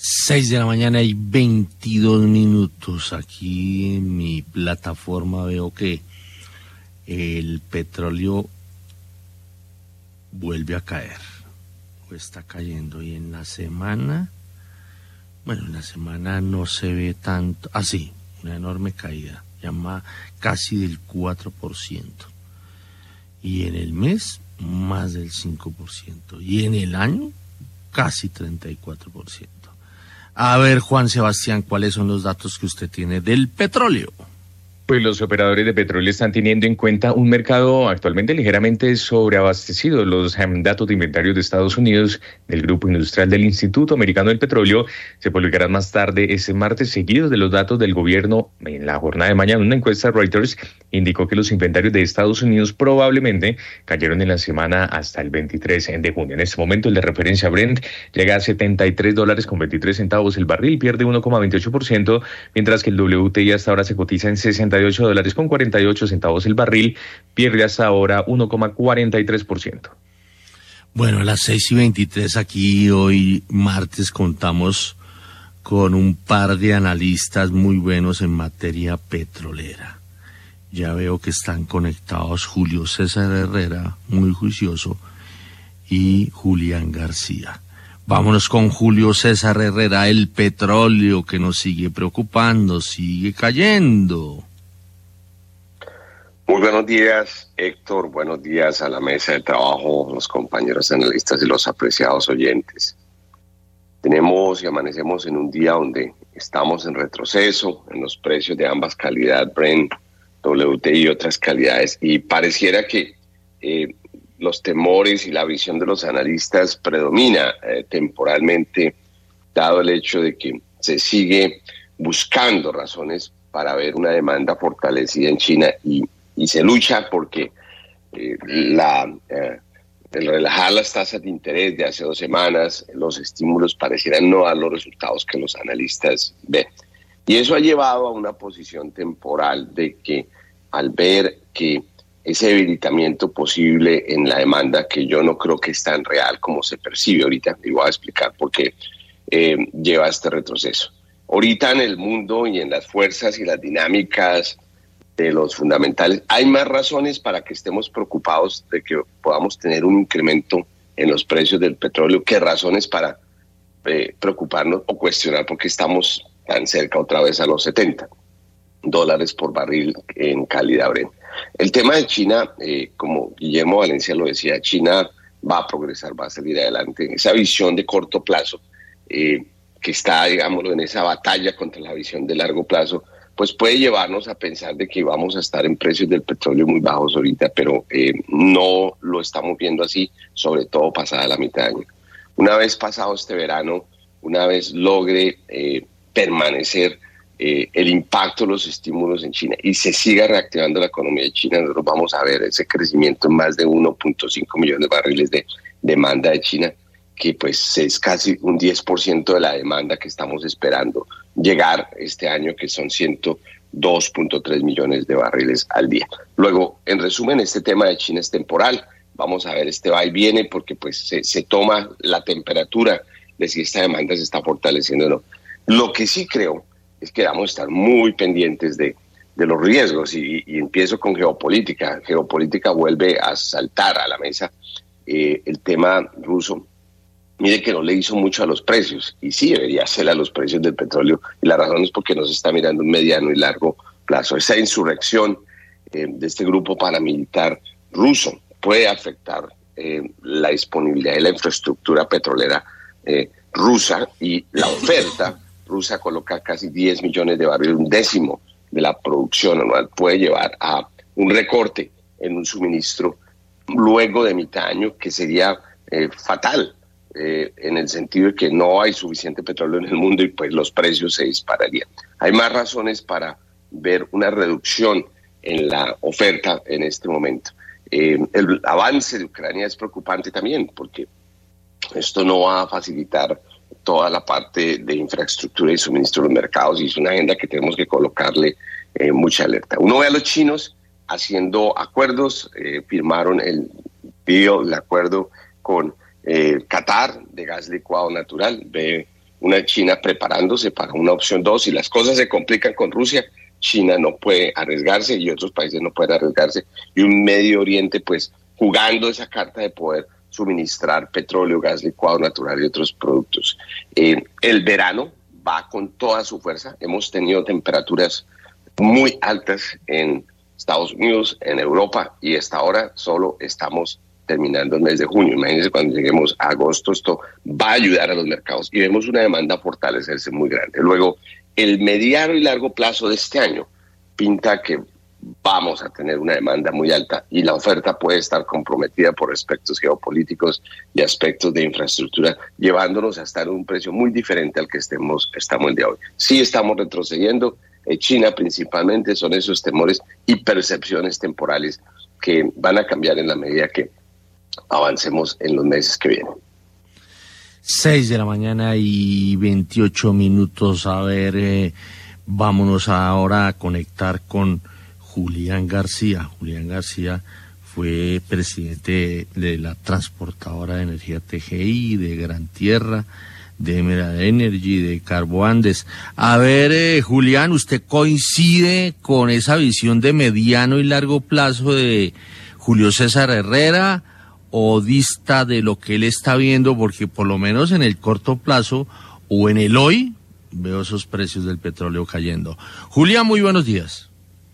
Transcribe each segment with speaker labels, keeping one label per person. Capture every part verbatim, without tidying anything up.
Speaker 1: Seis de la mañana y veintidós minutos. Aquí en mi plataforma veo que el petróleo vuelve a caer, o está cayendo, y en la semana, bueno, en la semana no se ve tanto, ah sí, una enorme caída, llama casi del cuatro por ciento, y en el mes más del cinco por ciento, y en el año casi treinta y cuatro por ciento. A ver, Juan Sebastián, ¿cuáles son los datos que usted tiene del petróleo?
Speaker 2: Pues los operadores de petróleo están teniendo en cuenta un mercado actualmente ligeramente sobreabastecido. Los um, datos de inventarios de Estados Unidos del Grupo Industrial del Instituto Americano del Petróleo se publicarán más tarde este martes, seguidos de los datos del gobierno en la jornada de mañana. Una encuesta de Reuters indicó que los inventarios de Estados Unidos probablemente cayeron en la semana hasta el veintitrés de junio. En este momento el de referencia Brent llega a setenta y tres dólares con veintitrés centavos el barril, pierde uno coma veintiocho por ciento, mientras que el W T I hasta ahora se cotiza en sesenta y ocho dólares con cuarenta y ocho centavos el barril, pierde hasta ahora uno coma cuarenta y tres por ciento.
Speaker 1: Bueno, a las seis y veintitrés aquí hoy martes contamos con un par de analistas muy buenos en materia petrolera. Ya veo que están conectados Julio César Herrera, muy juicioso, y Julián García. Vámonos con Julio César Herrera. El petróleo que nos sigue preocupando, sigue cayendo.
Speaker 3: Muy buenos días, Héctor. Buenos días a la mesa de trabajo, los compañeros analistas y los apreciados oyentes. Tenemos y amanecemos en un día donde estamos en retroceso en los precios de ambas calidades, Brent, W T I y otras calidades, y pareciera que eh, los temores y la visión de los analistas predomina eh, temporalmente, dado el hecho de que se sigue buscando razones para ver una demanda fortalecida en China y, y se lucha porque eh, la, eh, el relajar las tasas de interés de hace dos semanas, los estímulos parecieran no dar los resultados que los analistas ven. Y eso ha llevado a una posición temporal de que al ver que ese debilitamiento posible en la demanda, que yo no creo que es tan real como se percibe ahorita, y voy a explicar por qué eh, lleva a este retroceso. Ahorita en el mundo y en las fuerzas y las dinámicas de los fundamentales, hay más razones para que estemos preocupados de que podamos tener un incremento en los precios del petróleo que razones para eh, preocuparnos o cuestionar por qué estamos tan cerca otra vez a los setenta dólares por barril en calidad Brent. El tema de China, eh, como Guillermo Valencia lo decía, China va a progresar, va a salir adelante. Esa visión de corto plazo, eh, que está, digámoslo, en esa batalla contra la visión de largo plazo, pues puede llevarnos a pensar de que vamos a estar en precios del petróleo muy bajos ahorita, pero eh, no lo estamos viendo así, sobre todo pasada la mitad de año. Una vez pasado este verano, una vez logre eh, permanecer Eh, el impacto de los estímulos en China y se siga reactivando la economía de China, nosotros vamos a ver ese crecimiento en más de uno punto cinco millones de barriles de demanda de China, que pues es casi un diez por ciento de la demanda que estamos esperando llegar este año, que son ciento dos punto tres millones de barriles al día. Luego, en resumen, este tema de China es temporal, vamos a ver este va y viene porque pues se, se toma la temperatura de si esta demanda se está fortaleciendo o no. Lo que sí creo es que vamos a estar muy pendientes de, de los riesgos y, y empiezo con geopolítica. Geopolítica vuelve a saltar a la mesa eh, el tema ruso. Mire que no le hizo mucho a los precios y sí debería hacerle a los precios del petróleo y la razón es porque nos está mirando un mediano y largo plazo. Esa insurrección eh, de este grupo paramilitar ruso puede afectar eh, la disponibilidad de la infraestructura petrolera eh, rusa y la oferta rusa coloca casi diez millones de barriles, un décimo de la producción anual, puede llevar a un recorte en un suministro luego de mitad de año que sería eh, fatal eh, en el sentido de que no hay suficiente petróleo en el mundo y pues los precios se dispararían. Hay más razones para ver una reducción en la oferta en este momento. Eh, el avance de Ucrania es preocupante también porque esto no va a facilitar toda la parte de infraestructura y suministro de los mercados y es una agenda que tenemos que colocarle eh, mucha alerta. Uno ve a los chinos haciendo acuerdos, eh, firmaron el deal, el acuerdo con eh, Qatar de gas licuado natural, ve una China preparándose para una opción dos. Si las cosas se complican con Rusia, China no puede arriesgarse y otros países no pueden arriesgarse, y un Medio Oriente pues jugando esa carta de poder suministrar petróleo, gas licuado natural y otros productos. Eh, el verano va con toda su fuerza. Hemos tenido temperaturas muy altas en Estados Unidos, en Europa, y hasta ahora solo estamos terminando el mes de junio. Imagínense cuando lleguemos a agosto, esto va a ayudar a los mercados y vemos una demanda fortalecerse muy grande. Luego, el mediano y largo plazo de este año pinta que vamos a tener una demanda muy alta y la oferta puede estar comprometida por aspectos geopolíticos y aspectos de infraestructura, llevándonos a estar en un precio muy diferente al que estemos, estamos el día de hoy. Sí estamos retrocediendo. Eh, China principalmente son esos temores y percepciones temporales que van a cambiar en la medida que avancemos en los meses que vienen.
Speaker 1: Seis de la mañana y veintiocho minutos. A ver, eh, vámonos ahora a conectar con Julián García. Julián García fue presidente de la transportadora de energía T G I, de Gran Tierra, de Emerald Energy, de Carboandes. A ver, eh, Julián, ¿usted coincide con esa visión de mediano y largo plazo de Julio César Herrera o dista de lo que él está viendo? Porque por lo menos en el corto plazo o en el hoy veo esos precios del petróleo cayendo. Julián, muy buenos días.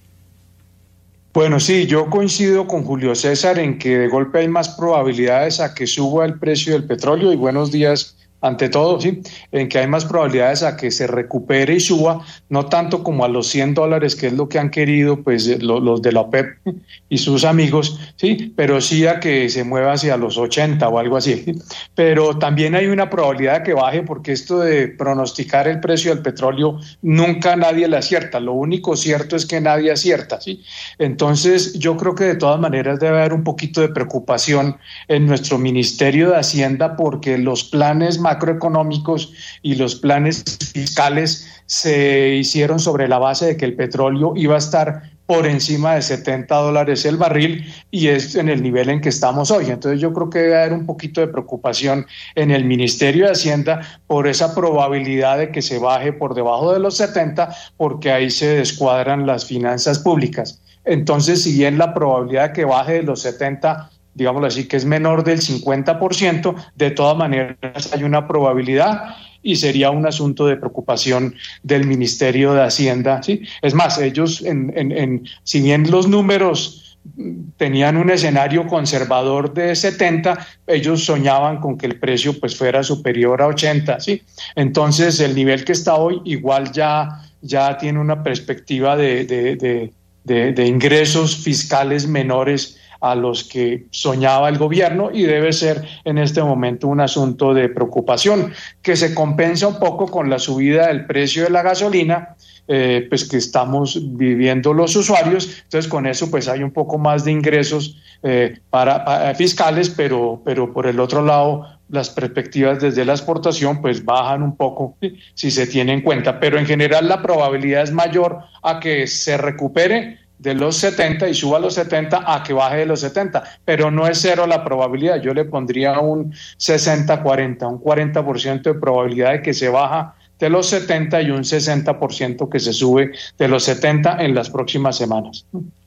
Speaker 4: Bueno, sí, yo coincido con Julio César en que de golpe hay más probabilidades a que suba el precio del petróleo, y buenos días ante todo, sí, en que hay más probabilidades a que se recupere y suba, no tanto como a los cien dólares, que es lo que han querido pues los, los de la OPEP y sus amigos, sí, pero sí a que se mueva hacia los ochenta o algo así. ¿Sí? Pero también hay una probabilidad de que baje, porque esto de pronosticar el precio del petróleo nunca nadie le acierta. Lo único cierto es que nadie acierta, ¿sí? Entonces yo creo que de todas maneras debe haber un poquito de preocupación en nuestro Ministerio de Hacienda, porque los planes macroeconómicos y los planes fiscales se hicieron sobre la base de que el petróleo iba a estar por encima de setenta dólares el barril, y es en el nivel en que estamos hoy. Entonces yo creo que debe haber un poquito de preocupación en el Ministerio de Hacienda por esa probabilidad de que se baje por debajo de los setenta, porque ahí se descuadran las finanzas públicas. Entonces, si bien la probabilidad de que baje de los setenta, digámoslo así, que es menor del cincuenta por ciento, de todas maneras hay una probabilidad y sería un asunto de preocupación del Ministerio de Hacienda, ¿sí? Es más, ellos, en, en, en, si bien los números tenían un escenario conservador de setenta, ellos soñaban con que el precio pues fuera superior a ochenta, ¿sí? Entonces, el nivel que está hoy igual ya, ya tiene una perspectiva de, de, de, de, de ingresos fiscales menores a los que soñaba el gobierno, y debe ser en este momento un asunto de preocupación, que se compensa un poco con la subida del precio de la gasolina, eh, pues que estamos viviendo los usuarios. Entonces con eso pues hay un poco más de ingresos eh, para, para fiscales, pero, pero por el otro lado las perspectivas desde la exportación pues bajan un poco, ¿sí? Si se tiene en cuenta, pero en general la probabilidad es mayor a que se recupere de los setenta y suba a los setenta a que baje de los setenta, pero no es cero la probabilidad. Yo le pondría un sesenta cuarenta, un cuarenta por ciento de probabilidad de que se baja de los setenta y un sesenta por ciento que se sube de los setenta en las próximas semanas.